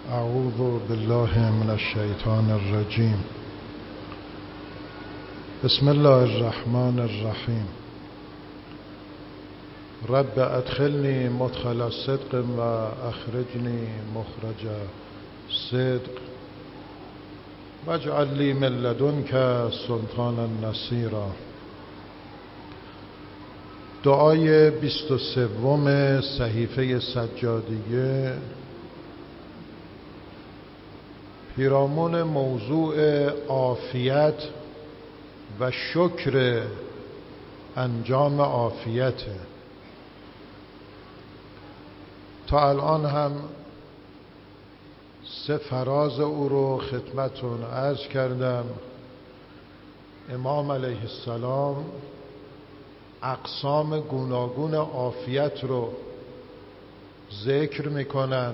اعوذ بالله من الشیطان الرجیم. بسم الله الرحمن الرحیم. رب ادخلنی مدخل صدق و اخرجنی مخرج صدق واجعل لی من لدنک سلطانا نصیرا. دعای 23 صحیفه سجادیه پیرامون موضوع عافیت و شکر انجام عافیت. تا الان هم 3 فراز او رو خدمتون عرض کردم. امام علیه السلام اقسام گوناگون عافیت رو ذکر میکنن: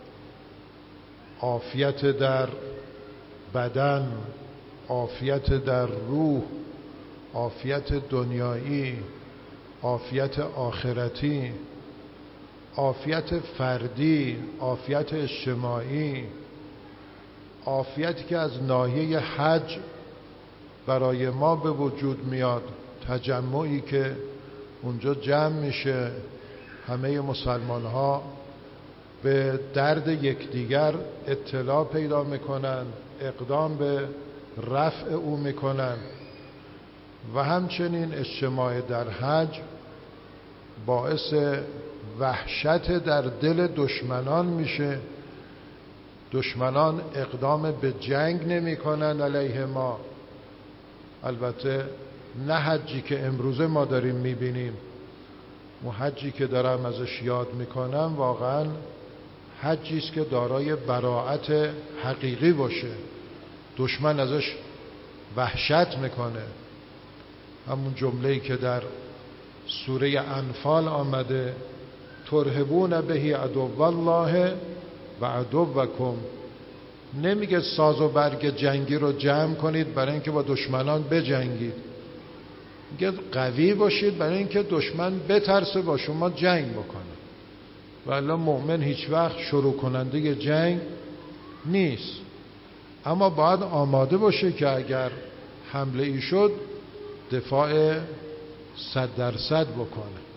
عافیت در بدن، عافیت در روح، عافیت دنیایی، عافیت آخرتی، عافیت فردی، عافیت اجتماعی، عافیتی که از ناحیه حج برای ما به وجود میاد، تجمعی که اونجا جمع میشه، همه مسلمان ها به درد یکدیگر اطلاع پیدا میکنن، اقدام به رفع او میکنن. و همچنین اجتماع در حج باعث وحشت در دل دشمنان میشه. دشمنان اقدام به جنگ نمی کنن علیه ما. البته نه حجی که امروزه ما داریم میبینیم. اون حجی که دارم ازش یاد میکنم واقعا حجی است که دارای براءت حقیقی باشه. دشمن ازش وحشت میکنه. همون جمله‌ای که در سوره انفال آمده: ترهبون بهی عدو الله و عدوکم. نمیگه ساز و برگ جنگی رو جمع کنید برای اینکه با دشمنان بجنگید. میگه قوی باشید برای اینکه دشمن بترسه با شما جنگ بکنه. والا مؤمن هیچ وقت شروع کننده جنگ نیست، اما باید آماده باشه که اگر حمله ای شد دفاع 100% بکنه.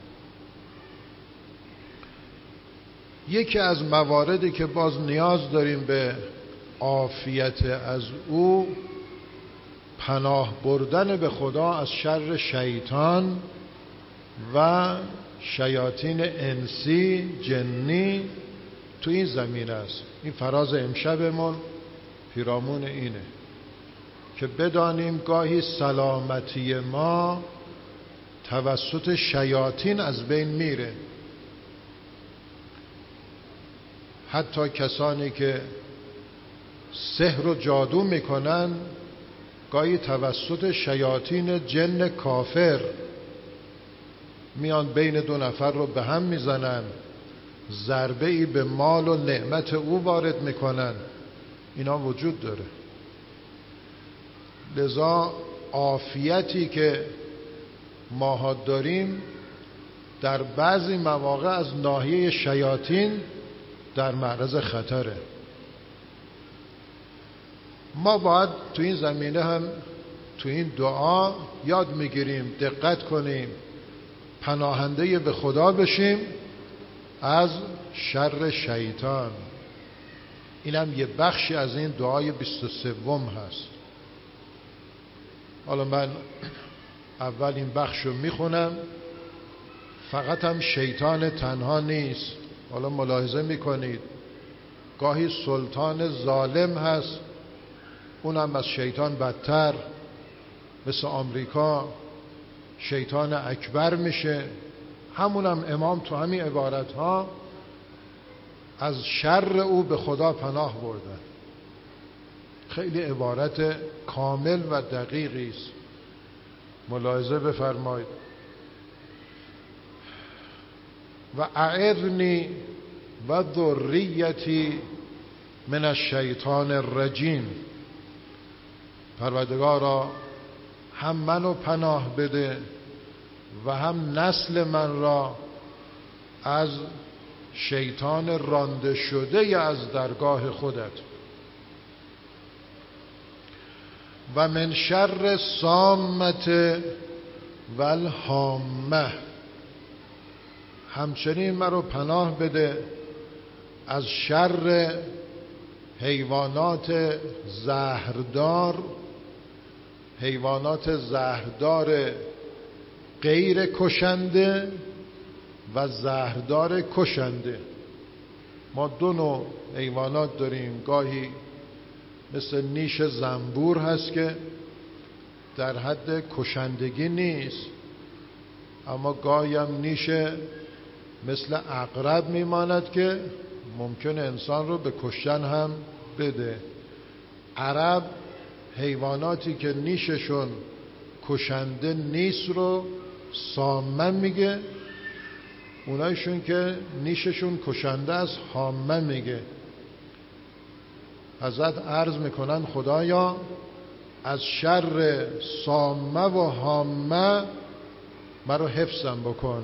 یکی از مواردی که باز نیاز داریم به عافیت از او، پناه بردن به خدا از شر شیطان و شیاطین انسی جنی تو این زمینه است. این فراز امشبمون پیرامون اینه که بدانیم گاهی سلامتی ما توسط شیاطین از بین میره. حتی کسانی که سحر و جادو میکنن گاهی توسط شیاطین جن کافر میان بین 2 نفر رو به هم میزنن، ضربه ای به مال و نعمت او وارد میکنن. اینا وجود داره. لذا عافیتی که ماها داریم در بعضی مواقع از ناحیه شیاطین در معرض خطره. ما باید تو این زمینه هم تو این دعا یاد میگیریم، دقت کنیم، پناهنده به خدا بشیم از شر شیطان. اینم یه بخشی از این دعای 23 هست. حالا من اول این بخش رو میخونم. فقط هم شیطان تنها نیست. حالا ملاحظه میکنید گاهی سلطان ظالم هست، اونم از شیطان بدتر، مثل آمریکا شیطان اکبر میشه. همونم امام تو همین عبارت ها از شر او به خدا پناه بردن. خیلی عبارت کامل و دقیقی است. ملاحظه بفرمایید: و اعرنی و ذریتی من الشیطان الرجیم. پروردگارا هم منو پناه بده و هم نسل من را از شیطان رانده شده از درگاه خودت. و من شر سامت و الهامه، همچنین مرا پناه بده از شر حیوانات زهردار، حیوانات زهردار غیر کشنده و زهردار کشنده. ما دو نوع حیوانات داریم، گاهی مثل نیش زنبور هست که در حد کشندگی نیست، اما گاهی هم نیش مثل عقرب میماند که ممکن انسان رو به کشتن هم بده. عرب حیواناتی که نیششون کشنده نیست رو سامه میگه، اونایشون که نیششون کشنده است هامه میگه. حضرت عرض میکنن خدایا از شر سامه و هامه مرا حفظم بکن.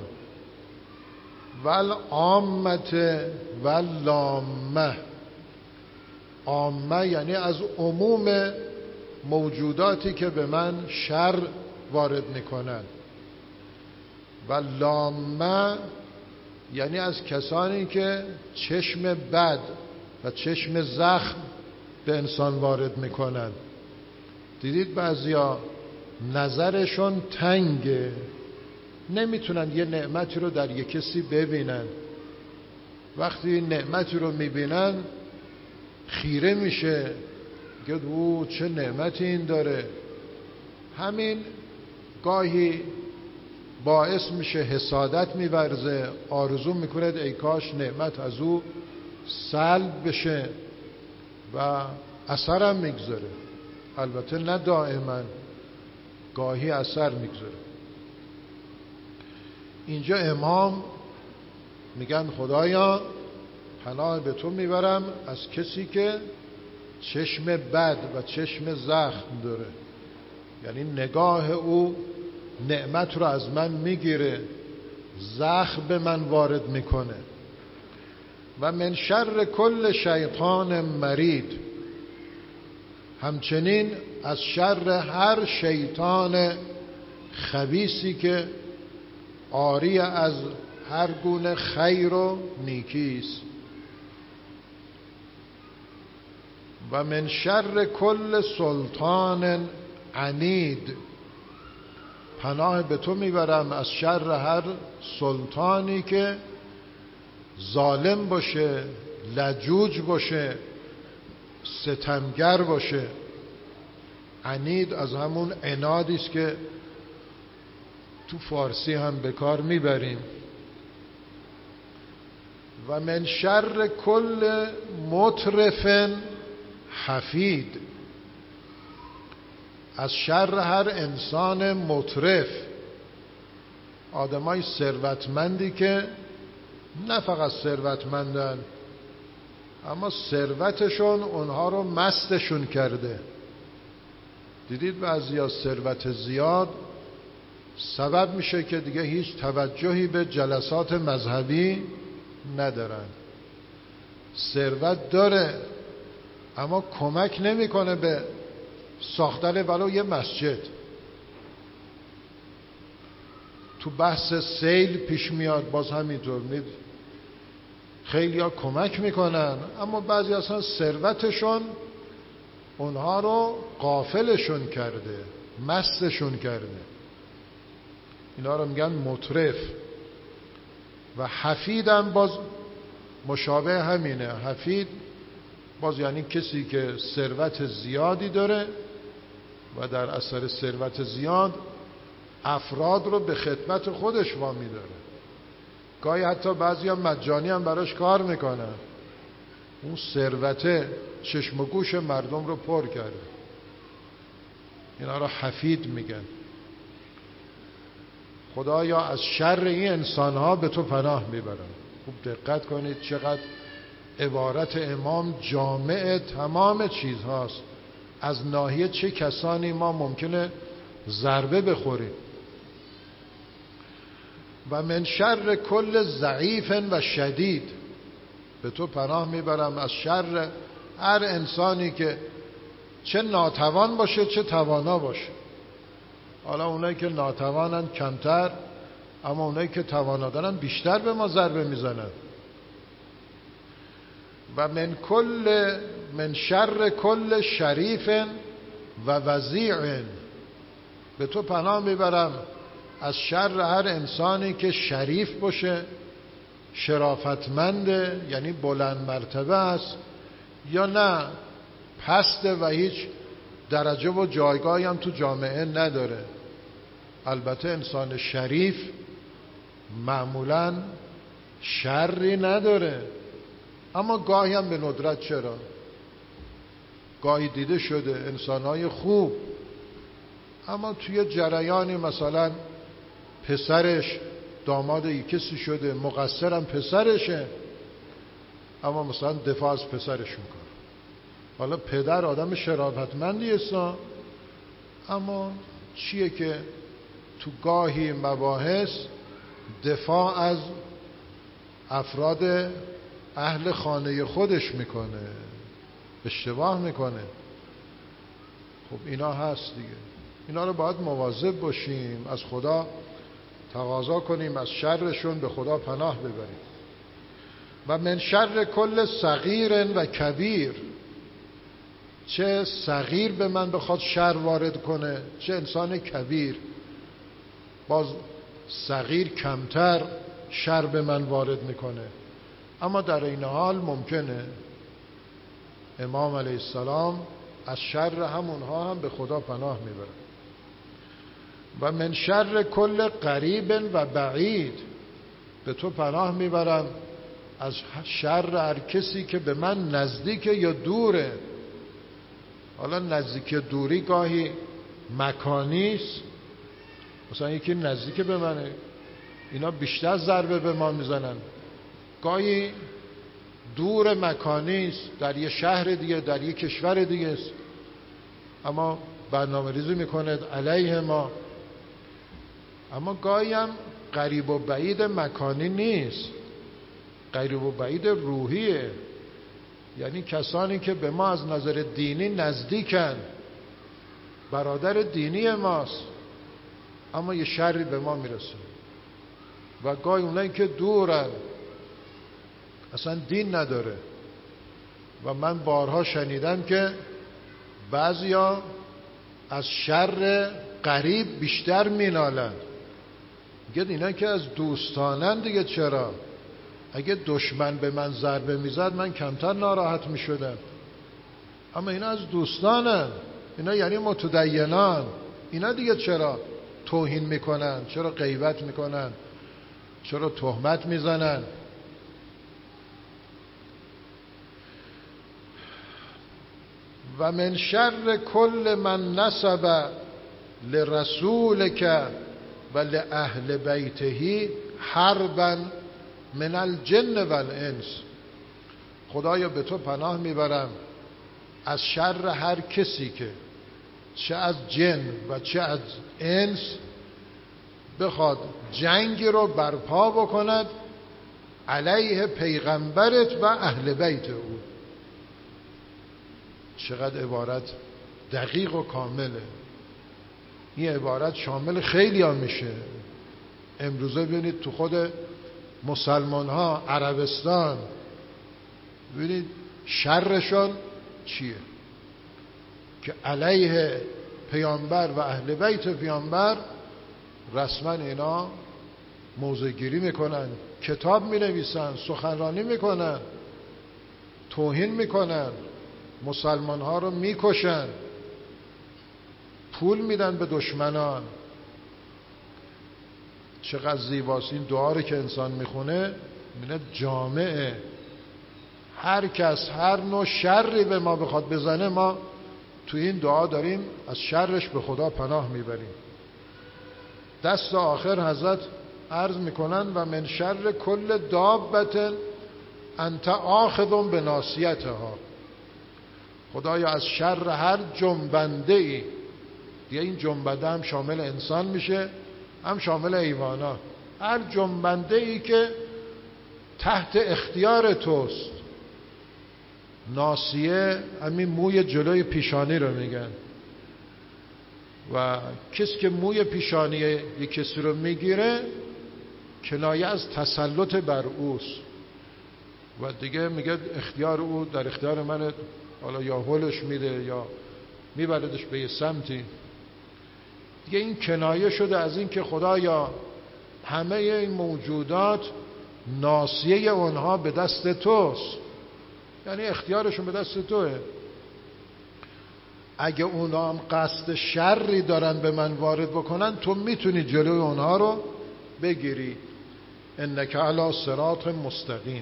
والعامت واللامه، عامه یعنی از عموم موجوداتی که به من شر وارد میکنن، و لامه یعنی از کسانی که چشم بد و چشم زخم به انسان وارد میکنن. دیدید بعضیا نظرشون تنگه، نمیتونن یه نعمتی رو در یک کسی ببینن، وقتی نعمتی رو میبینن خیره میشه، میگه او چه نعمتی این داره. همین گاهی باعث میشه حسادت میورزه، آرزو میکنه ای کاش نعمت از او سلب بشه و اثرم میگذاره. البته نه دائما، گاهی اثر میگذاره. اینجا امام میگن خدایا پناه به تو میبرم از کسی که چشم بد و چشم زخم داره، یعنی نگاه او نعمت رو از من میگیره، زخم به من وارد میکنه. و من شر کل شیطان مرید، همچنین از شر هر شیطان خبیثی که عاری از هر گونه خیر و نیکیست. و من شر کل سلطان عنید، پناه به تو میبرم از شر هر سلطانی که ظالم باشه، لجوج باشه، ستمگر باشه. عنید از همون عنادی است که تو فارسی هم به کار میبریم. و من شر کل مترف حفید، از شر هر انسان مترف، آدمای ثروتمندی که نه فقط ثروتمندن اما ثروتشون اونها رو مستشون کرده. دیدید بعضیا ثروت زیاد سبب میشه که دیگه هیچ توجهی به جلسات مذهبی ندارن. ثروت داره اما کمک نمیکنه به ساختن ولو یه مسجد. تو بحث سیل پیش میاد، باز همینطور خیلی ها کمک میکنن اما بعضی اصلا ثروتشون اونها رو غافلشون کرده، مستشون کرده. اینا رو میگن مترف. و حفید هم باز مشابه همینه. حفید باز یعنی کسی که ثروت زیادی داره و در اثر ثروت زیاد افراد رو به خدمت خودش وامی داره. گاهی حتی بعضی هم مجانی هم براش کار میکنن. اون ثروت چشم و گوش مردم رو پر کرده. اینا رو حفید میگن. خدایا از شر این انسانها به تو پناه میبرم. خوب دقت کنید چقدر عبارت امام جامع تمام چیزهاست. از ناحیه چه کسانی ما ممکنه ضربه بخوریم. و من شر کل ضعیف و شدید، به تو پناه میبرم از شر هر انسانی که چه ناتوان باشه چه توانا باشه. حالا اونایی که ناتوانن کمتر، اما اونایی که توانا دارن بیشتر به ما ضربه میزنن. و من شر کل شریف و وضیع، به تو پناه میبرم از شر هر انسانی که شریف باشه، شرافتمنده، یعنی بلند مرتبه است، یا نه پسته و هیچ درجه و جایگاهی هم تو جامعه نداره. البته انسان شریف معمولاً شری نداره، اما گاهی هم به ندرت. چرا؟ گاهی دیده شده انسانهای خوب اما توی جریانی مثلا پسرش داماد کسی شده، مقصرم پسرشه، اما مثلا دفاع از پسرش میکنه. حالا پدر آدم شرافتمندی است، اما چیه که تو گاهی مباحث دفاع از افراد اهل خانه خودش میکنه، اشتباه میکنه. خب اینا هست دیگه، اینا رو باید مواظب باشیم، از خدا تقاضا کنیم از شرشون به خدا پناه ببریم. و من شر کل صغیر و کبیر، چه صغیر به من بخواد شر وارد کنه چه انسان کبیر. باز صغیر کمتر شر به من وارد میکنه، اما در این حال ممکنه امام علیه السلام از شر همونها هم به خدا پناه میبرن. و من شر کل قریب و بعید، به تو پناه میبرم از شر هر کسی که به من نزدیک یا دوره. حالا نزدیک دوری گاهی مکانیست، مثلا یکی نزدیک به منه، اینا بیشتر ضربه به ما میزنن. گاهی دور مکانیست، در یه شهر دیگه، در یه کشور دیگه است، اما برنامه ریزی میکنه علیه ما. اما گاهی هم قریب و بعید مکانی نیست، قریب و بعید روحیه، یعنی کسانی که به ما از نظر دینی نزدیکن، برادر دینی ماست، اما یه شری به ما میرسه. و گاهی اونایی که دورن اصلا دین نداره. و من بارها شنیدم که بعضیا از شر قریب بیشتر مینالن. میگه اینا که از دوستانن دیگه، چرا؟ اگه دشمن به من ضربه میزد من کمتر ناراحت میشدم، اما اینا از دوستانن، اینا یعنی متدینان، اینا دیگه چرا توهین میکنن، چرا غیبت میکنن، چرا تهمت میزنن؟ و من شر کل من نسب لرسولک و لأهل بیته حربا من الجن و الانس، خدایا به تو پناه میبرم از شر هر کسی که چه از جن و چه از انس بخواد جنگی رو برپا بکند علیه پیغمبرت و اهل بیت او. چقدر عبارت دقیق و کامله. این عبارت شامل خیلی ها میشه. امروزه ببینید تو خود مسلمان ها عربستان، ببینید شرشان چیه که علیه پیامبر و اهل بیت پیامبر رسما اینا موضع گیری میکنن، کتاب مینویسن، سخنرانی میکنن، توهین میکنن، مسلمان ها رو میکشن، پول میدن به دشمنان. چقدر زیباست این دعا رو که انسان میخونه، میبینه جامعه هر کس هر نوع شری به ما بخواد بزنه، ما تو این دعا داریم از شرش به خدا پناه میبریم. دست آخر حضرت عرض میکنن و من شر کل دابت انت آخذ به ناصیتها، خدایا از شر هر جنبنده ای، دیگه این جنبنده هم شامل انسان میشه هم شامل حیوانات، هر جنبنده ای که تحت اختیار توست ناصیه همین موی جلوی پیشانی رو میگن و کسی که موی پیشانی یک کسی رو میگیره کنایه از تسلط بر اوست و دیگه میگه اختیار او در اختیار منه، حالا یا هولش میده یا میبردش به یه سمتی دیگه. این کنایه شده از این که خدایا همه این موجودات ناصیه اونها به دست توست، یعنی اختیارشون به دست توه. اگه اونا هم قصد شری دارن به من وارد بکنن تو میتونی جلوی اونها رو بگیری. انک علی صراط مستقیم.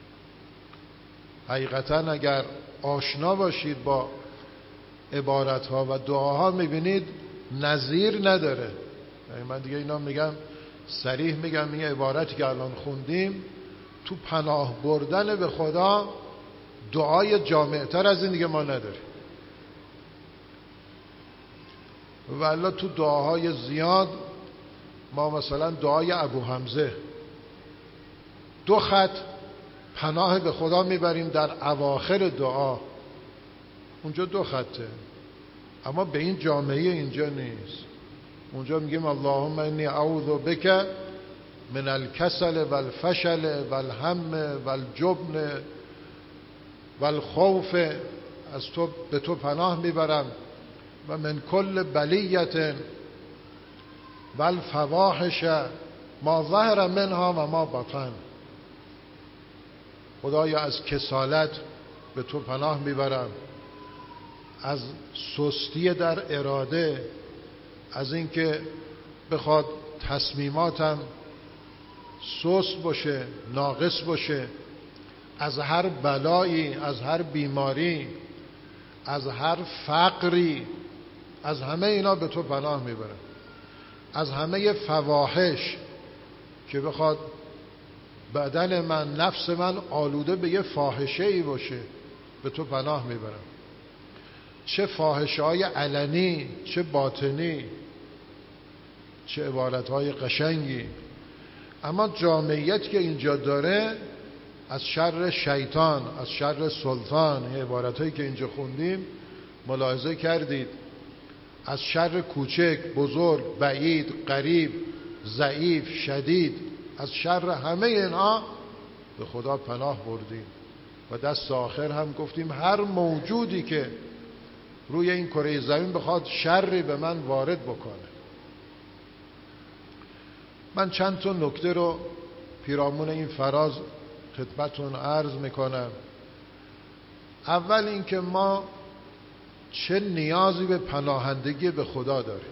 حقیقتا اگر آشنا باشید با عبارتها و دعاها میبینید نظیر نداره. یعنی من دیگه اینا میگم صریح میگم این عبارتی که الان خوندیم تو پناه بردن به خدا دعای جامعتر از این دیگه ما نداریم. والله تو دعاهای زیاد ما مثلا دعای ابو حمزه 2 خط پناه به خدا میبریم در اواخر دعا، اونجا 2 خطه، اما به این جامعه اینجا نیست. اونجا میگیم اللهم انی اعوذ بک من الکسل والفشل والهم والجبن والخوف، از تو به تو پناه میبرم، و من کل بلیت والفواحش ما ظهر منها و ما بطن. خدایا از کسالت به تو پناه میبرم، از سستی در اراده، از اینکه بخواد تصمیماتم سست باشه ناقص باشه، از هر بلایی، از هر بیماری، از هر فقری، از همه اینا به تو پناه میبرم، از همه فواحش که بخواد بدن من نفس من آلوده به یه فاحشه ای باشه به تو پناه میبرم، چه فاحشه های علنی چه باطنی. چه عبارت های قشنگی. اما جامعیت که اینجا داره از شر شیطان، از شر سلطان، این عبارت هایی که اینجا خوندیم ملاحظه کردید، از شر کوچک بزرگ بعید قریب ضعیف شدید، از شر همه اینها به خدا پناه بردیم. و دست آخر هم گفتیم هر موجودی که روی این کره زمین بخواد شری به من وارد بکنه. من چند تا نکته رو پیرامون این فراز خدمتون عرض میکنم. اول اینکه ما چه نیازی به پناهندگی به خدا داریم.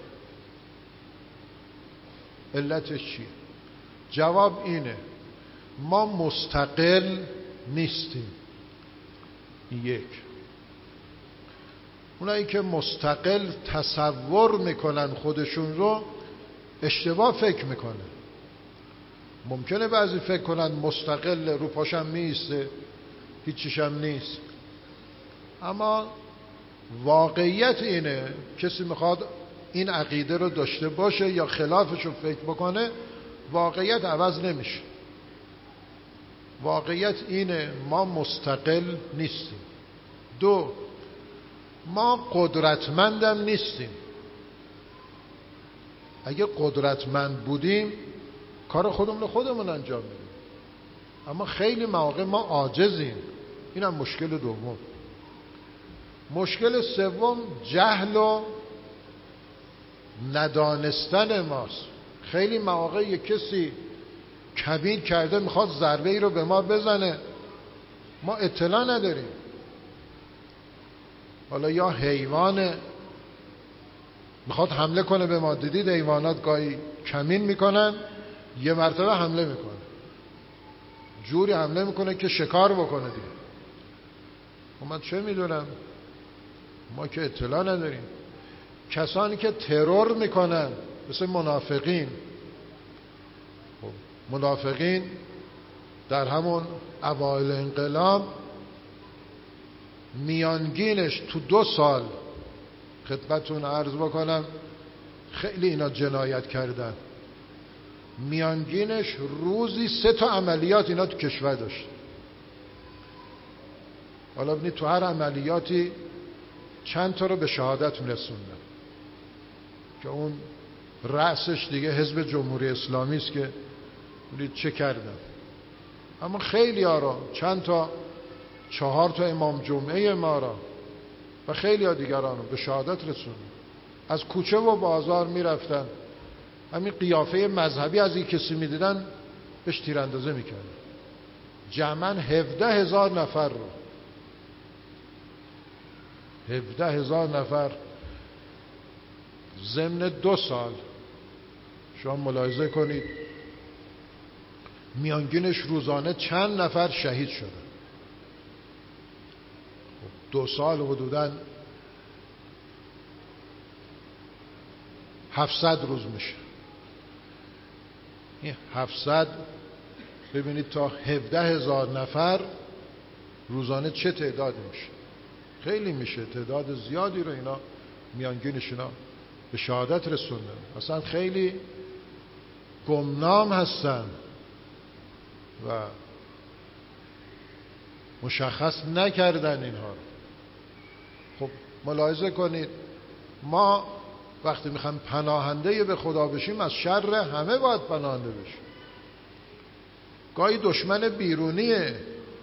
علتش چیه؟ جواب اینه ما مستقل نیستیم. یک، اونایی که مستقل تصور میکنن خودشون رو اشتباه فکر میکنن. ممکنه بعضی فکر کنن مستقل رو پاشم میسته هیچیشم نیست، اما واقعیت اینه کسی میخواد این عقیده رو داشته باشه یا خلافش رو فکر بکنه واقعیت عوض نمیشه. واقعیت اینه ما مستقل نیستیم. 2، ما قدرتمندم نیستیم. اگه قدرتمند بودیم کار خودمون انجام میدیم، اما خیلی مواقع ما عاجزیم. اینم مشکل دوم. مشکل سوم جهل و ندانستن ماست. خیلی مواقع یک کسی کبیر کرده میخواد ضربه ای رو به ما بزنه، ما اطلاع نداریم. حالا یا حیوان میخواد حمله کنه به ما، دیدید حیوانات گاهی کمین میکنن یه مرتبه حمله میکنه، جوری حمله میکنه که شکار بکنه دیگه. من چه میدونم، ما که اطلاع نداریم. کسانی که ترور میکنن مثل منافقین، منافقین در همون اوایل انقلاب میانگینش تو 2 سال خدمتون عرض بکنم خیلی اینا جنایت کردن، میانگینش روزی 3 تا عملیات اینا تو کشور داشت. حالا ببینید تو هر عملیاتی چند تا رو به شهادت میرسوندن که اون رأسش دیگه حزب جمهوری اسلامی است که ببینید چه کردن. اما خیلی ها را، چند تا 4 تا امام جمعه ما را و خیلی ها دیگران رو به شهادت رسوندن. از کوچه و بازار میرفتن، همین قیافه مذهبی از این کسی میدیدن بهش تیراندازی میکردن. جمعاً 17,000 نفر رو، 17,000 نفر ضمن 2 سال. شما ملاحظه کنید میانگینش روزانه چند نفر شهید شدن. 2 سال حدوداً 700 روز میشه. این 700 ببینید تا 17,000 نفر روزانه چه تعدادی میشه. خیلی میشه، تعداد زیادی رو اینا میانگینش اینا به شهادت رسوندن. اصلا خیلی گمنام هستن و مشخص نکردن اینها رو. خب ملاحظه کنید ما وقتی میخوایم پناهنده به خدا بشیم از شر همه باید پناهنده بشیم. گاهی دشمن بیرونیه،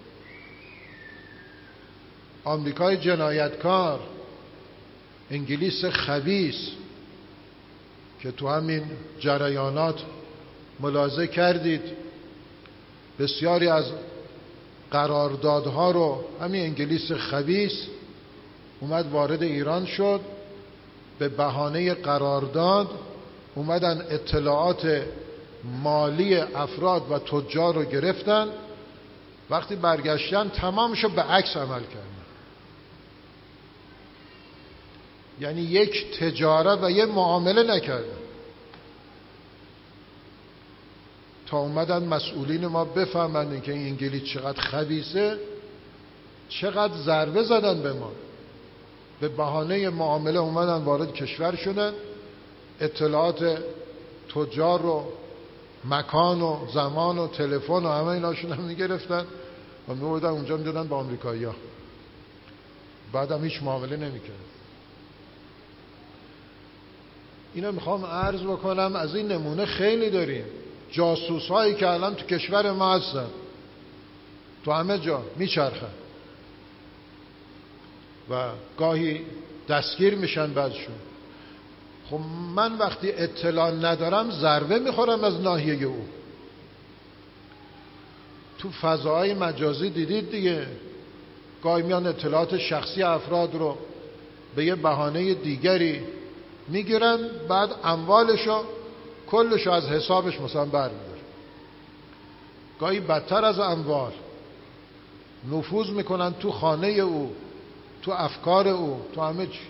آمریکای جنایتکار، انگلیس خبیث که تو همین جریانات ملاحظه کردید بسیاری از قراردادها رو همین انگلیس خبیث اومد وارد ایران شد، به بهانه قرارداد اومدن اطلاعات مالی افراد و تجار رو گرفتن، وقتی برگشتن تمامشو به عکس عمل کردن. یعنی یک تجارت و یک معامله نکردن تا اومدن مسئولین ما بفهمن که این انگلیس چقدر خبیثه، چقدر ضربه زدن به ما. به بهانه معامله اومدن وارد کشور شدن، اطلاعات تجار رو، مکان و زمان و تلفن و همه ایناشون هم میگرفتن و میبردن اونجا میدادن با آمریکایی‌ها. بعد هم هیچ معامله نمیکرد. اینو میخوام عرض بکنم، از این نمونه خیلی داریم. جاسوس هایی که الان تو کشور ما هستن، تو همه جا میچرخن و گاهی دستگیر میشن بعدشون. خب من وقتی اطلاع ندارم ضربه میخورم از ناحیه او. تو فضاهای مجازی دیدید دیگه، گاهی میان اطلاعات شخصی افراد رو به یه بهانه دیگری میگیرن، بعد اموالشو کلشو از حسابش مثلا برمی‌دارن. گاهی بدتر از اموال نفوذ میکنن تو خانه او، تو افکار او، تو همه چی.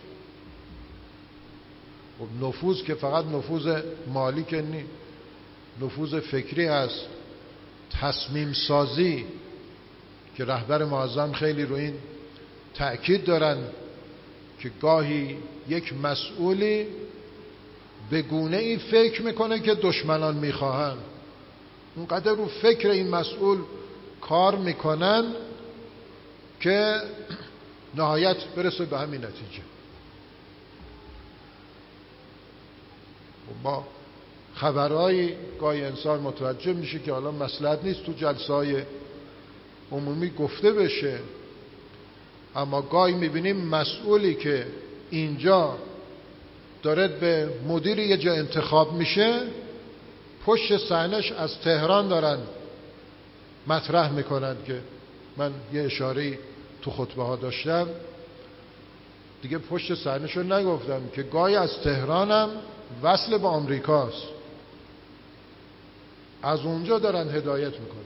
خب نفوذ که فقط نفوذ مالی که نی، نفوذ فکری هست، تصمیم سازی که رهبر معظم خیلی رو این تأکید دارن که گاهی یک مسئولی به گونه ای فکر میکنه که دشمنان میخواهن، اونقدر رو فکر این مسئول کار میکنن که نهایت برسه به همین نتیجه. با خبرهایی گاهی انسان متوجه میشه که حالا مصلحت نیست تو جلسه‌های عمومی گفته بشه، اما گاهی میبینیم مسئولی که اینجا داره به مدیر یه جا انتخاب میشه، پشت صحنه‌اش از تهران دارن مطرح میکنن که من یه اشاره‌ای تو خطبه ها داشتم دیگه، پشت صحنه‌شو نگفتم که گاهی از تهرانم وصل به آمریکاست، از اونجا دارن هدایت میکنن.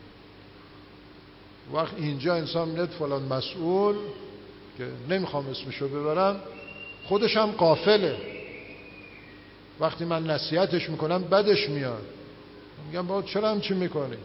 وقت اینجا انسان میاد فلان مسئول که نمیخوام اسمشو ببرم خودش هم غافله، وقتی من نصیحتش میکنم بدش میاد، میگم بابا چرا همچی میکنی؟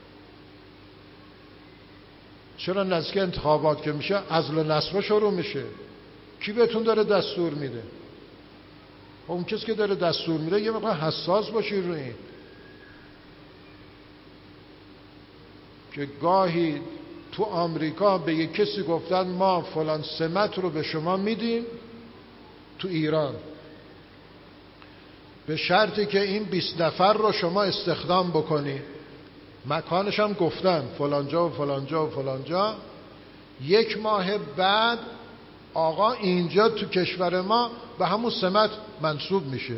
چرا نزدیک انتخابات که میشه عزل و نصب شروع میشه؟ کی بهتون داره دستور میده؟ اون کسی که داره دستور میده یه مقدار حساس باشید روی این که گاهی تو آمریکا به یک کسی گفتن ما فلان سمت رو به شما میدیم تو ایران، به شرطی که این 20 نفر رو شما استخدام بکنی. مکانش هم گفتن فلانجا و فلانجا و فلانجا. 1 ماه بعد آقا اینجا تو کشور ما به همون سمت منصوب میشه.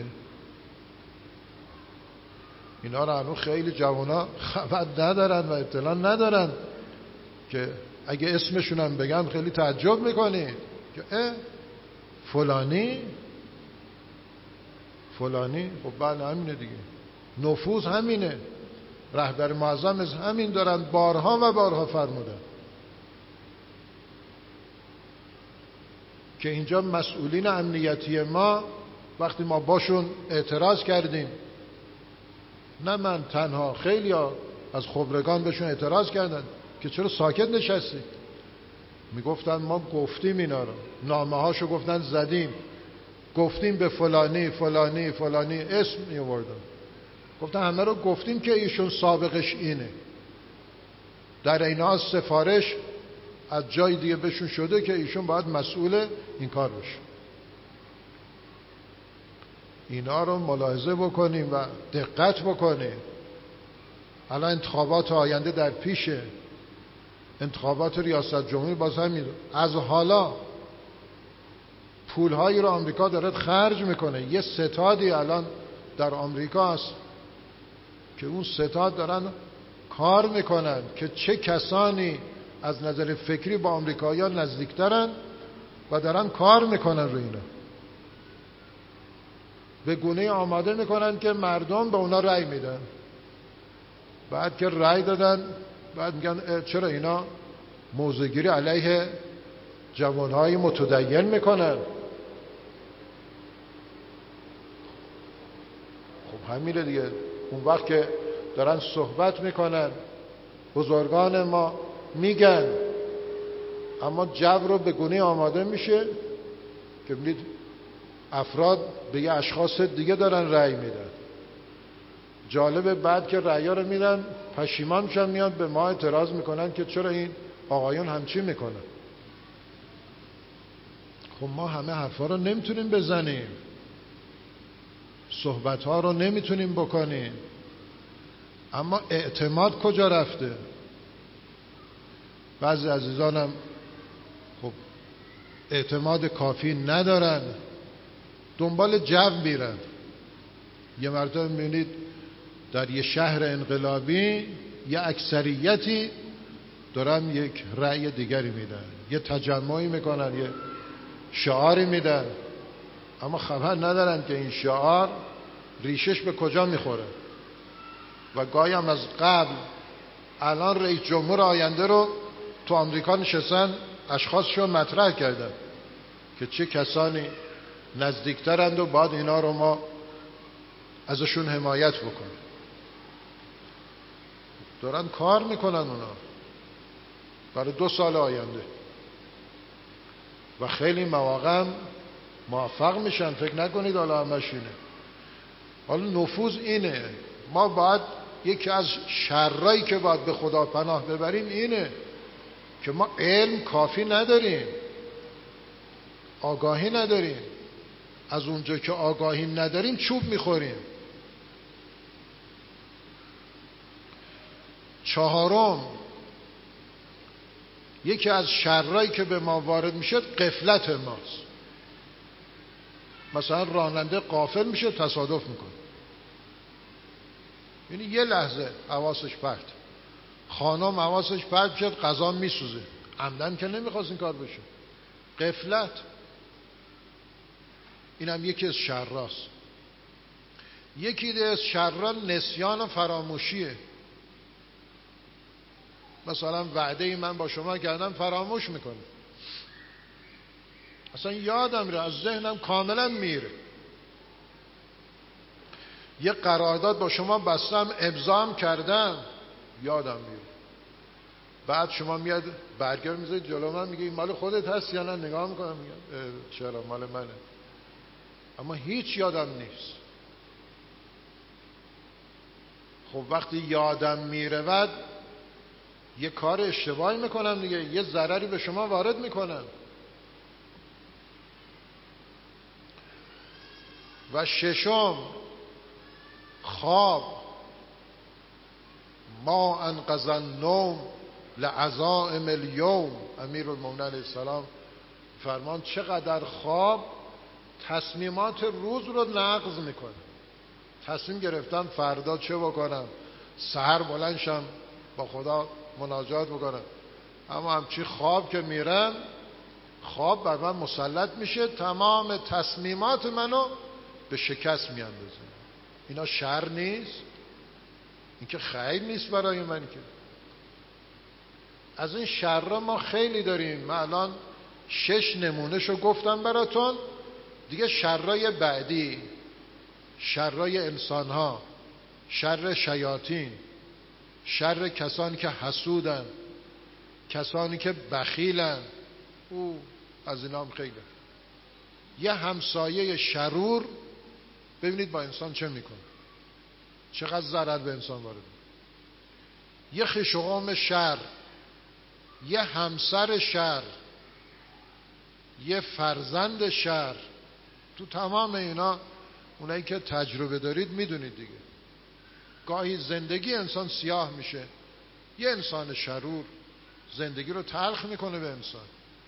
اینا رو هنوز خیلی جوانا خبر ندارن و اطلاع ندارن که اگه اسمشونم بگم خیلی تعجب میکنی که فلانی. خب بله همینه دیگه، نفوذ همینه، رهبر معظم از همین دارن بارها و بارها فرمودن که اینجا مسئولین امنیتی ما وقتی ما باشون اعتراض کردیم، نه من تنها، خیلی ها از خبرگان بهشون اعتراض کردن که چرا ساکت نشستی. میگفتن ما گفتیم اینا رو، نامه هاشو گفتن زدیم، گفتیم به فلانی فلانی فلانی، اسم میوردن، گفتن همه رو گفتیم که ایشون سابقش اینه، در اینا سفارش از جای دیگه بهشون شده که ایشون باید مسئول این کار بشه. اینا رو ملاحظه بکنیم و دقت بکنیم. الان انتخابات آینده در پیشه، انتخابات ریاست جمهوری باز همین، از حالا پولهایی رو آمریکا داره خرج میکنه. یه ستادی الان در آمریکا هست که اون ستاد دارن کار میکنن که چه کسانی از نظر فکری با آمریکایی‌ها نزدیکترن و دارن کار میکنن رو اینا، به گونه آماده میکنن که مردم به اونا رأی میدن. بعد که رأی دادن بعد میگن چرا اینا موضع‌گیری علیه جوانهای متدین میکنن. خب همینه دیگه. اون وقت که دارن صحبت میکنن بزرگان ما میگن، اما جو رو به گونه آماده میشه که ببینید افراد به یه اشخاص دیگه دارن رأی میدن. جالبه بعد که رأی رو میدن پشیمان میشن، میان به ما اعتراض میکنن که چرا این آقایون همچین میکنن. خب ما همه حرفا رو نمیتونیم بزنیم، صحبت ها رو نمیتونیم بکنیم، اما اعتماد کجا رفته؟ بعضی عزیزانم خب اعتماد کافی ندارن، دنبال جو میرن. یه مرتبه میبینید در یه شهر انقلابی یه اکثریتی دارن یک رأی دیگری میدن، یه تجمعی میکنن، یه شعاری میدن، اما خبر ندارن که این شعار ریشش به کجا میخوره. و گاهی هم از قبل الان رئیس جمهور آینده رو تو آمریکا نشستن اشخاصشو مطرح کردن که چه کسانی نزدیکترند و باید اینا رو ما ازشون حمایت بکنیم. دارن کار میکنن اونا برای 2 سال آینده و خیلی مواقع موفق میشن. فکر نکنید حالا همش اینه. حالا نفوذ اینه. ما باید یکی از شرایی که باید به خدا پناه ببریم اینه که ما علم کافی نداریم، آگاهی نداریم. از اونجا که آگاهی نداریم چوب میخوریم. 4م یکی از شرایی که به ما وارد میشه غفلت ماست. مثلا راننده غافل میشه تصادف میکنه، یعنی یه لحظه حواسش پرت، خانم حواسش پرت شد غذا میسوزه، عمدن که نمیخواست این کار بشه. غفلت اینم یکی از شراست. یکی از شرا نسیان و فراموشیه. مثلا وعده من با شما کردم فراموش میکنه، اصلا یادم میره، از ذهنم کاملا میره. یه قرارداد با شما بستم، امضام کردم، یادم میره. بعد شما میاد برگه میذارید جلو من، میگه این مال خودت هست یا نه؟ نگاه میکنم میگم چرا مال منه، اما هیچ یادم نیست. خب وقتی یادم میره بعد یه کار اشتباهی میکنن دیگه، یه ضرری به شما وارد میکنن. و ششم، خواب. ما انقذ النوم لعزائم الیوم. امیرالمومنین علیه السلام فرمان چقدر خواب تصمیمات روز رو نقض میکنه. تصمیم گرفتم فردا چه بکنم، سحر بلند شم با خدا مناجات بکنم، اما همچی خواب که میرم، خواب بر من مسلط میشه، تمام تصمیمات منو به شکست میاندازه. اینا شر نیست؟ این که خیر نیست برای من که. از این شر ما خیلی داریم. من الان 6 نمونهشو گفتم براتون دیگه. شرای بعدی، شرای انسانها، شر شیاطین، شر کسانی که حسودن، کسانی که بخیلن، او از اینا هم خیلی. یه همسایه شرور ببینید با انسان چه میکنه، چقدر ضرر به انسان وارد. یه خشوم شر، یه همسر شر، یه فرزند شر. تو تمام اینا، اونایی که تجربه دارید میدونید دیگه، گاهی زندگی انسان سیاه میشه. یه انسان شرور زندگی رو تلخ میکنه به انسان.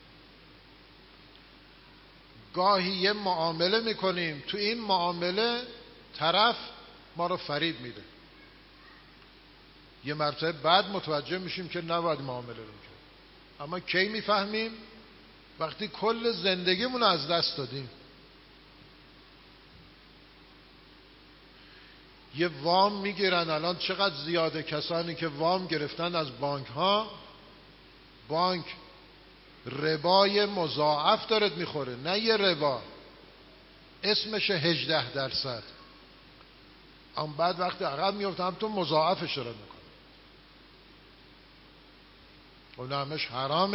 گاهی یه معامله میکنیم، تو این معامله طرف ما رو فریب میده. یه مرتبه بعد متوجه میشیم که نباید معامله رو میکنیم. اما کی میفهمیم؟ وقتی کل زندگیمون رو از دست دادیم. یه وام میگیرن. الان چقدر زیاده کسانی که وام گرفتن از بانک ها. بانک ربای مضاعف دارد میخوره، نه یه ربا، اسمش 18%. اما بعد وقتی عقب میفته هم تو مضاعفش رو میکنه. اون همش حرامه.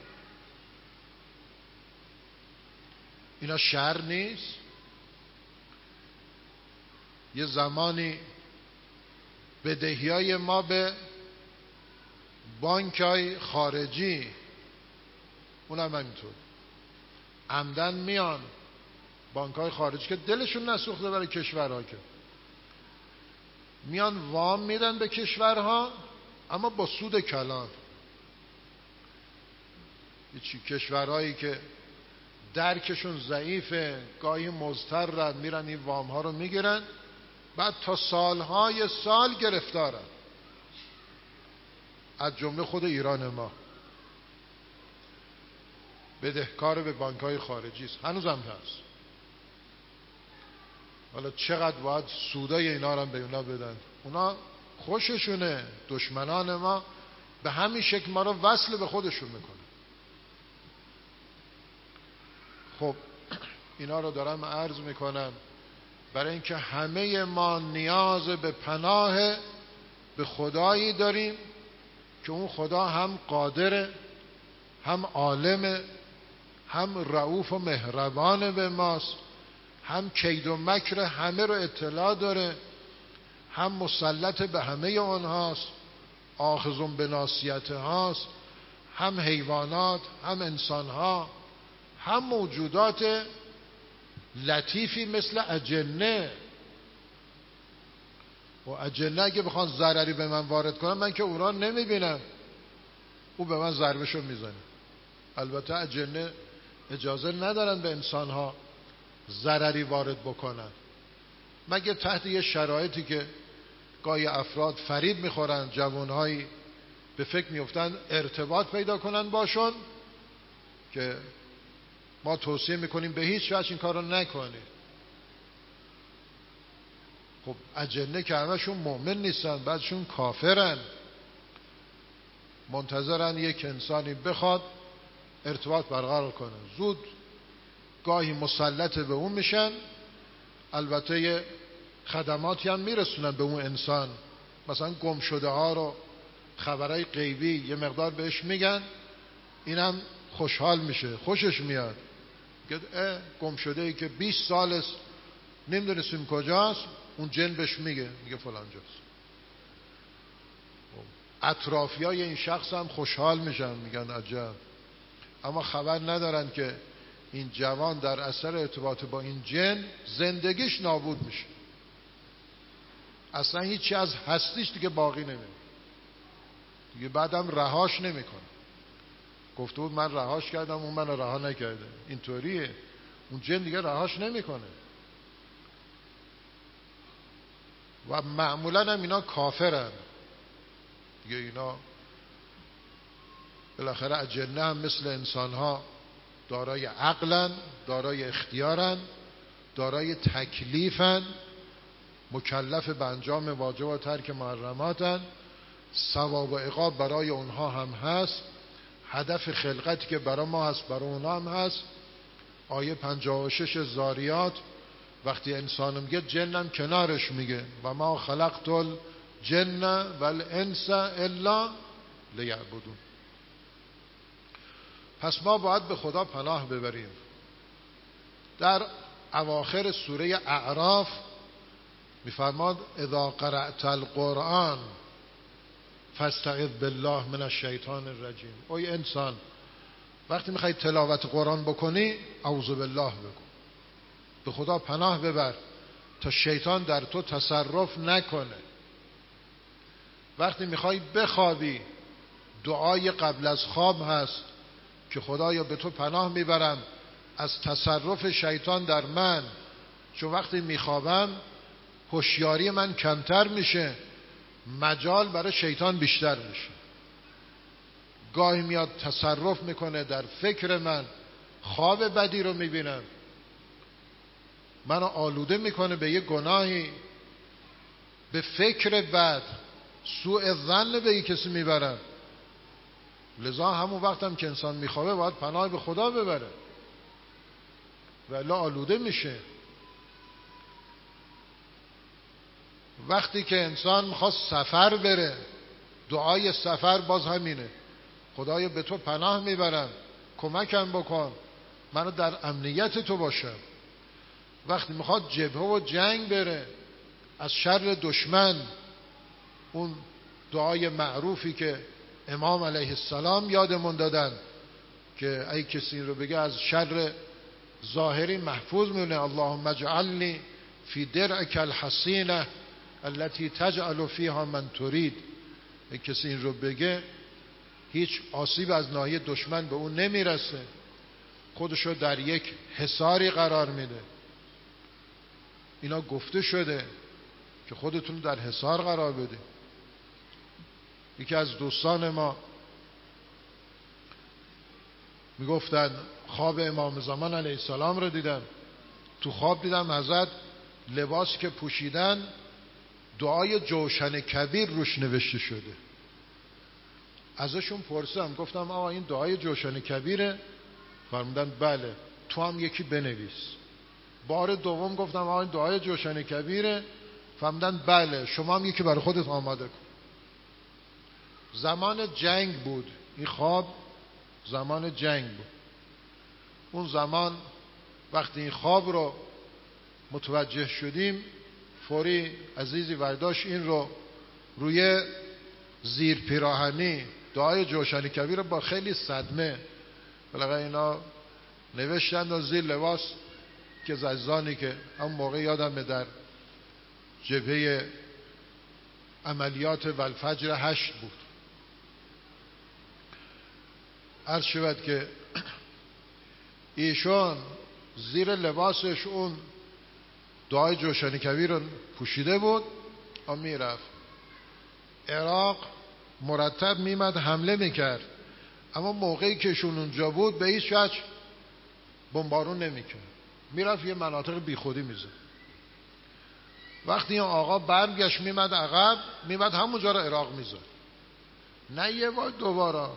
اینا شر نیست؟ یه زمانی بدهیای ما به بانک‌های خارجی، اونم همینطور عمدن میان بانک‌های خارجی که دلشون نسوخته برای کشورها، که میان وام میدن به کشورها اما با سود کلان. کشورهایی که درکشون ضعیفه، گاهی مضطرن، میرن این وام ها رو میگیرن، بعد تا سالهای سال گرفتارن. از جمله خود ایران ما بدهکار به بانک‌های خارجی است، هنوزم هست. حالا چقدر باید سودای اینا رو به اونا بدن؟ اونا خوششونه، دشمنان ما به همین شکل ما رو وصل به خودشون میکنه. خب اینا رو دارم عرض میکنم برای اینکه همه ما نیاز به پناه به خدایی داریم که اون خدا هم قادره، هم عالمه، هم رؤوف و مهربان به ماست، هم کید و مکر همه رو اطلاع داره، هم مسلط به همه اونهاست، آخذ به ناصیتهاست، هم حیوانات، هم انسانها، هم موجودات لطیفی مثل اجنه. و اجنه اگه بخوان ضرری به من وارد کنن، من که او را نمیبینم، او به من ضربشو میزنه. البته اجنه اجازه ندارن به انسانها ضرری وارد بکنن، مگه تحت یه شرایطی که گاهی افراد فریب میخورن، جوانهایی به فکر میفتن ارتباط پیدا کنن باشون، که ما توصیه میکنیم به هیچ وجه این کار رو نکنید. خب اجنه که همشون مؤمن نیستن، بعضشون کافرن، منتظرن یک انسانی بخواد ارتباط برقرار کنه، زود گاهی مسلط به اون میشن. البته یه خدماتی هم میرسونن به اون انسان، مثلا گم شده ها رو، خبرهای غیبی یه مقدار بهش میگن، اینم خوشحال میشه، خوشش میاد، که گم شده ای که 20 سال است نمیدونستیم کجاست، اون جن بهش میگه فلان جاست. اطرافیای این شخص هم خوشحال میشن، میگن عجب، اما خبر ندارن که این جوان در اثر ارتباط با این جن زندگیش نابود میشه، اصلا هیچی از هستیش دیگه باقی نمیمونه دیگه، بعدم رهاش نمیکنه. گفته بود من رهاش کردم، اون منو رها نکرده. اینطوریه، اون جن دیگه رهاش نمیکنه. و معمولا هم اینا کافرن دیگه، اینا بالاخره اجنه هم مثل انسانها دارای عقلن، دارای اختیارن، دارای تکلیفن، مکلف به انجام واجب و ترک محرماتن، ثواب و عقاب برای اونها هم هست، هدف خلقتی که برای ما هست برای اونها هم هست. آیه 56 زاریات وقتی انسان میگه جنم کنارش میگه و ما خلقت الجن والانس الا لیعبدون. پس ما باید به خدا پناه ببریم. در اواخر سوره اعراف میفرماد اذا قرأت القرآن فاستعذ بالله من الشیطان الرجیم. اوی انسان وقتی میخوای تلاوت قرآن بکنی اعوذ بالله بکن، به خدا پناه ببر تا شیطان در تو تصرف نکنه. وقتی میخوای بخوابی دعای قبل از خواب هست که خدایا به تو پناه میبرم از تصرف شیطان در من، چون وقتی میخوابم هوشیاری من کمتر میشه، مجال برای شیطان بیشتر میشه، گاهی میاد تصرف میکنه در فکر من، خواب بدی رو میبینم، منو آلوده میکنه به یه گناهی، به فکر بد، سوء ظن به یه کسی میبرم. لذا همون وقت هم که انسان میخوابه باید پناه به خدا ببره ولی آلوده میشه. وقتی که انسان میخواست سفر بره دعای سفر باز همینه، خدایا به تو پناه میبرم، کمکم بکن منو در امنیت تو باشم. وقتی میخواد جبهه و جنگ بره از شر دشمن، اون دعای معروفی که امام علیه السلام یادمون دادن که ای کسی رو بگه از شر ظاهری محفوظ میونه، اللهم اجعلنی فی درعک الحصینه التي تجعل فیها من ترید. ای کسی این رو بگه هیچ آسیب از ناحیه دشمن به اون نمیرسه، خودشو در یک حصاری قرار میده. اینا گفته شده که خودتون در حصار قرار بده. یکی از دوستان ما میگفتن خواب امام زمان علیه السلام رو دیدن، تو خواب دیدم حضرت لباس که پوشیدن دعای جوشن کبیر روش نوشته شده. ازشون پرسیدم گفتم آقا این دعای جوشن کبیره؟ فرمودن بله. تو هم یکی بنویس. بار دوم گفتم آقا این دعای جوشن کبیره؟ فرمودن بله. شما هم یکی برای خودت آماده کن. زمان جنگ بود این خواب، زمان جنگ بود. اون زمان وقتی این خواب رو متوجه شدیم فوری عزیزی برداشت این رو روی زیر پیراهنی دعای جوشن کبیر با خیلی صدمه بالاخره اینا نوشتند و زیر لباس که ززانی که هم موقع یادمه در جبهه عملیات والفجر 8 بود. عرض شود که ایشون زیر لباسش اون دعای جوشن کبیر رو پوشیده بود و میرفت عراق، مرتب میمد حمله میکرد، اما موقعی که شون اونجا بود به هیچ وجه بمبارون نمیکرد، میرفت یه مناطق بیخودی میزد. وقتی این آقا برگشت میمد عقب، میمد همونجا رو عراق میزد، نه یه بار دوباره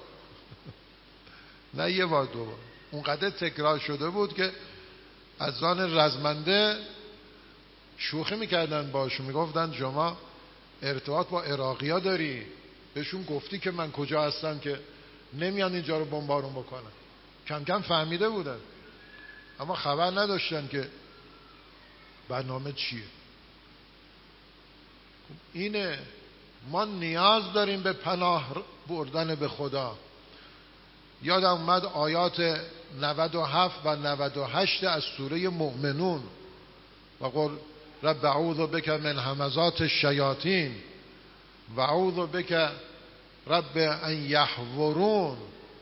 نه یه بار دوباره. اونقدر تکرار شده بود که از آن رزمنده شوخی میکردن باشون، میگفتن شما ارتباط با عراقی ها داری؟ بهشون گفتی که من کجا هستم که نمیان اینجا رو بمبارون بکنن؟ کم کم فهمیده بودن اما خبر نداشتن که برنامه چیه. اینه ما نیاز داریم به پناه بردن به خدا. یادم اومد آیات 97 و 98 از سوره مؤمنون و قل رب اعوذ بک من همزات الشیاطین و اعوذ بک رب ان یحضرون.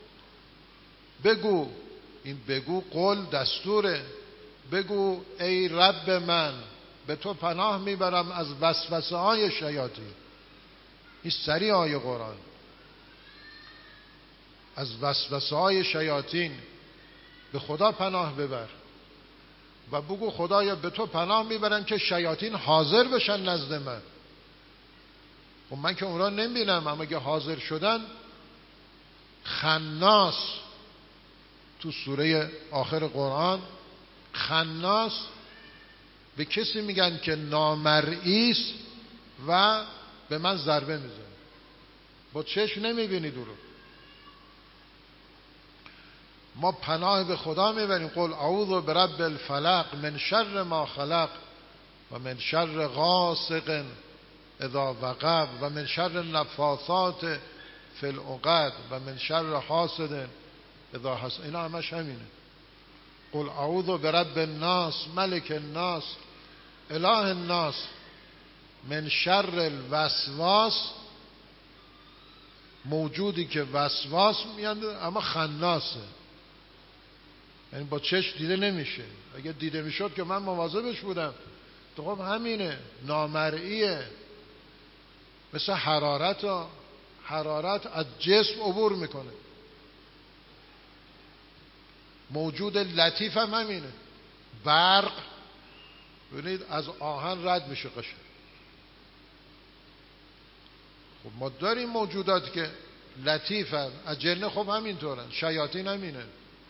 بگو، این بگو قول دستوره، بگو ای رب من به تو پناه میبرم از وسوسه های شیاطین. این سری آیه قرآن، از وسوسه های شیاطین به خدا پناه ببر و بگو خدایا به تو پناه میبرم که شیاطین حاضر بشن نزد من. و من که اون را نمیبینم، اما اگه حاضر شدن، خناس تو سوره آخر قرآن، خناس به کسی میگن که نامرئی است و به من ضربه میزنه. با چشم نمیبینید او رو. ما پناه به خدا میبریم. قل اعوذ برب الفلق من شر ما خلق و من شر غاسق اذا وقب و من شر النفاثات فی العقد و من شر حاسد اذا حسد. اینا همش همینه. قل اعوذ برب الناس ملک الناس اله الناس من شر الوسواس. موجودی که وسواس میاد اما خناسه، یعنی با چشم دیده نمیشه. اگه دیده میشد که من مواظبش بودم. تو خب همینه، نامرئیه. مثل حرارت ها، حرارت از جسم عبور میکنه. موجود لطیف هم همینه. برق ببینید از آهن رد میشه قشنگ. خب ما داریم موجودات که لطیفن. از جن خب همینطورن، شیاطین همینه.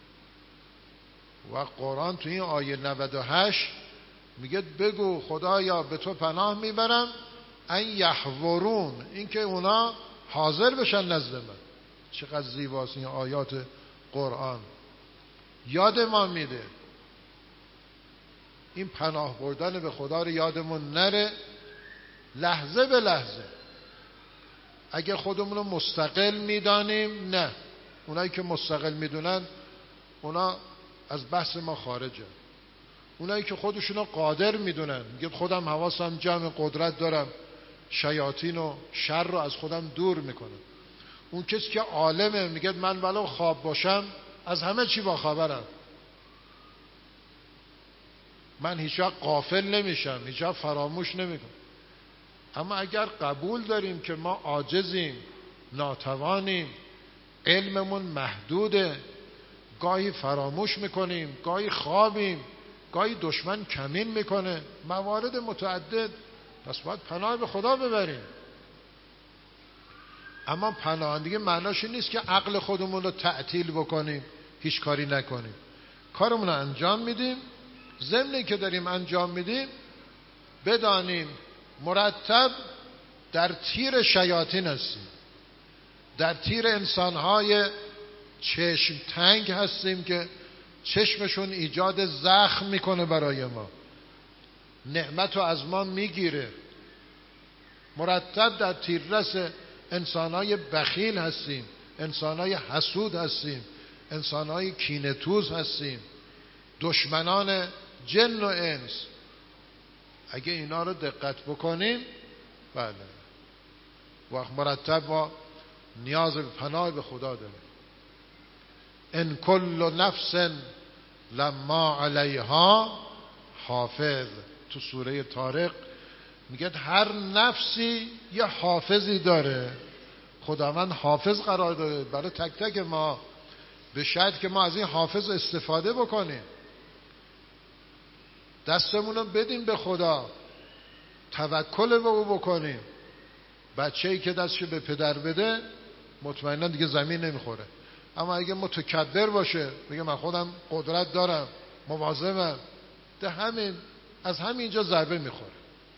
و قرآن تو این آیه 98 میگه بگو خدایا به تو پناه میبرم ان یحضرون، این که اونا حاضر بشن نزد من. چقدر زیباست این آیات قرآن. یاد ما میده این پناه بردن به خدا رو یادمون نره، لحظه به لحظه. اگه خودمون رو مستقل میدانیم، نه. اونایی که مستقل میدونن اونا از بحث ما خارجه. اونایی که خودشونو قادر میدونن، میگه خودم حواسم جمع، قدرت دارم، شیاطین و شر رو از خودم دور میکنم. اون کسی که عالمه میگه من ولو خواب باشم از همه چی باخبرم، من هیچ وقت غافل نمیشم، هیچ وقت فراموش نمیکنم. اما اگر قبول داریم که ما عاجزیم، ناتوانیم، علممون محدوده، گاهی فراموش میکنیم، گاهی خوابیم، گاهی دشمن کمین میکنه، موارد متعدد، پس باید پناه به خدا ببریم. اما پناه دیگه معناش نیست که عقل خودمون رو تعطیل بکنیم، هیچ کاری نکنیم. کارمون رو انجام میدیم، ضمن که داریم انجام میدیم بدانیم مرتب در تیر شیاطین هستیم، در تیر انسانهای چشم تنگ هستیم که چشمشون ایجاد زخم میکنه برای ما، نعمت رو از ما میگیره. مرتب در تیررس انسانهای بخیل هستیم، انسانهای حسود هستیم، انسانهای کینه‌توز هستیم، دشمنان جن و انس. اگه اینا رو دقت بکنیم، بله، وقت مرتب ما نیاز به پناه به خدا داریم. ان کل نفس لما علیها حافظ. تو سوره طارق میگه هر نفسی یه حافظی داره. خداوند حافظ قرار داده برای تک تک ما، به شرط که ما از این حافظ استفاده بکنیم، دستمون رو بدیم به خدا، توکل به او بکنیم. بچه‌ای که دستش به پدر بده مطمئنا دیگه زمین نمیخوره. اما اگه متکبر باشه، بگه من خودم قدرت دارم، مواظبم، ده همین از همینجا ضربه میخوره.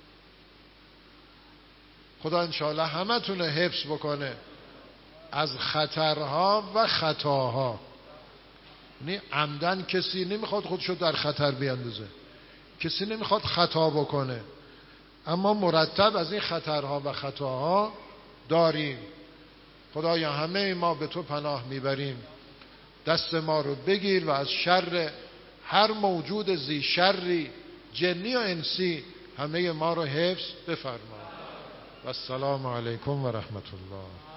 خدا انشاءالله همه تونه حفظ بکنه از خطرها و خطاها. یعنی عمدن کسی نمیخواد خودشو در خطر بیندازه، کسی نمیخواد خطا بکنه، اما مرتب از این خطرها و خطاها داریم. خدایا همه ما به تو پناه میبریم، دست ما رو بگیر و از شر هر موجود ذی شری جنی و انسی همه ما رو حفظ بفرما. و السلام علیکم و رحمت الله.